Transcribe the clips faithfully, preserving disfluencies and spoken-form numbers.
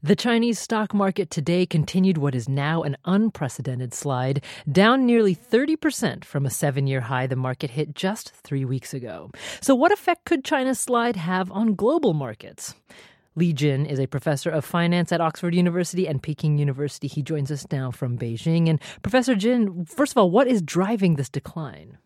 The Chinese stock market today continued what is now an unprecedented slide, down nearly thirty percent from a seven-year high the market hit just three weeks ago. So what effect could China's slide have on global markets? Li Jin is a professor of finance at Oxford University and Peking University. He joins us now from Beijing. And Professor Jin, first of all, what is driving this decline?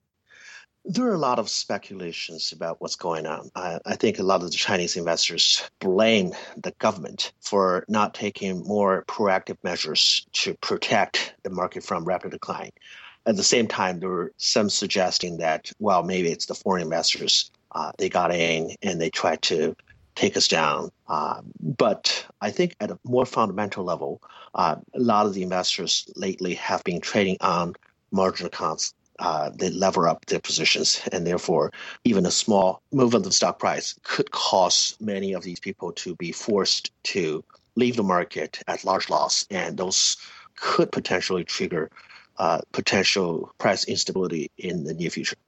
There are a lot of speculations about what's going on. I, I think a lot of the Chinese investors blame the government for not taking more proactive measures to protect the market from rapid decline. At the same time, there were some suggesting that, well, maybe it's the foreign investors. Uh, they got in and they tried to take us down. Uh, but I think at a more fundamental level, uh, a lot of the investors lately have been trading on margin accounts. Uh, they lever up their positions, and therefore even a small movement of the stock price could cause many of these people to be forced to leave the market at large loss, and those could potentially trigger uh, potential price instability in the near future.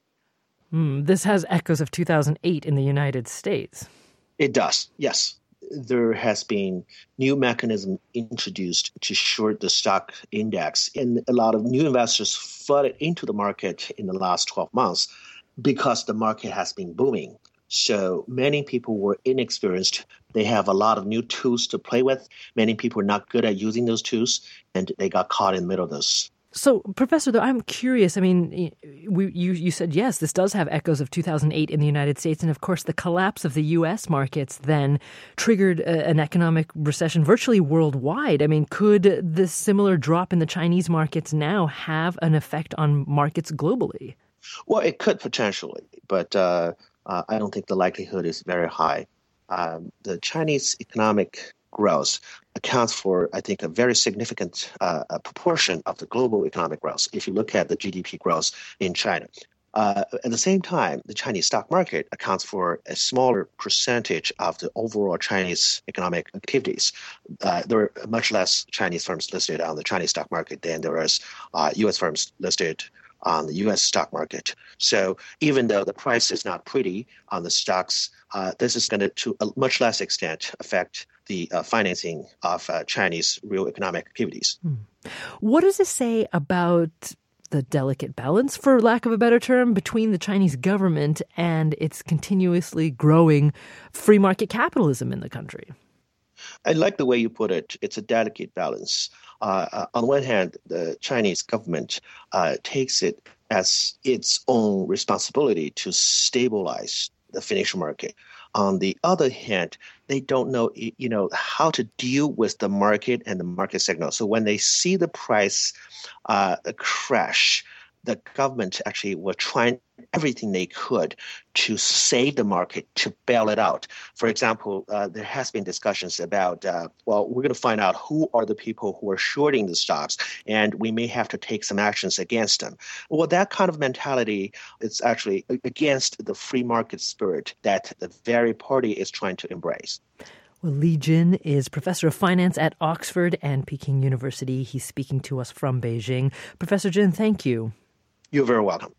Mm, this has echoes of two thousand eight in the United States. It does, yes. There has been new mechanism introduced to short the stock index, and a lot of new investors flooded into the market in the last twelve months because the market has been booming. So many people were inexperienced. They have a lot of new tools to play with. Many people are not good at using those tools, and they got caught in the middle of this. So, Professor, though, I'm curious. I mean, we, you, you said, yes, this does have echoes of two thousand eight in the United States. And, of course, the collapse of the U S markets then triggered a, an economic recession virtually worldwide. I mean, could this similar drop in the Chinese markets now have an effect on markets globally? Well, it could potentially, but uh, uh, I don't think the likelihood is very high. Um, the Chinese economic growth accounts for, I think, a very significant uh, a proportion of the global economic growth if you look at the G D P growth in China. Uh, at the same time, the Chinese stock market accounts for a smaller percentage of the overall Chinese economic activities. Uh, there are much less Chinese firms listed on the Chinese stock market than there is uh, U S firms listed on the U S stock market. So even though the price is not pretty on the stocks, uh, this is going to, to a much less extent, affect the uh, financing of uh, Chinese real economic activities. Hmm. What does this say about the delicate balance, for lack of a better term, between the Chinese government and its continuously growing free market capitalism in the country? I like the way you put it. It's a delicate balance. Uh, uh, on one hand, the Chinese government uh, takes it as its own responsibility to stabilize the financial market. On the other hand, they don't know, you know, how to deal with the market and the market signal. So when they see the price uh, crash, the government actually were trying everything they could to save the market, to bail it out. For example, uh, there has been discussions about, uh, well, we're going to find out who are the people who are shorting the stocks, and we may have to take some actions against them. Well, that kind of mentality is actually against the free market spirit that the very party is trying to embrace. Well, Li Jin is professor of finance at Oxford and Peking University. He's speaking to us from Beijing. Professor Jin, thank you. You're very welcome.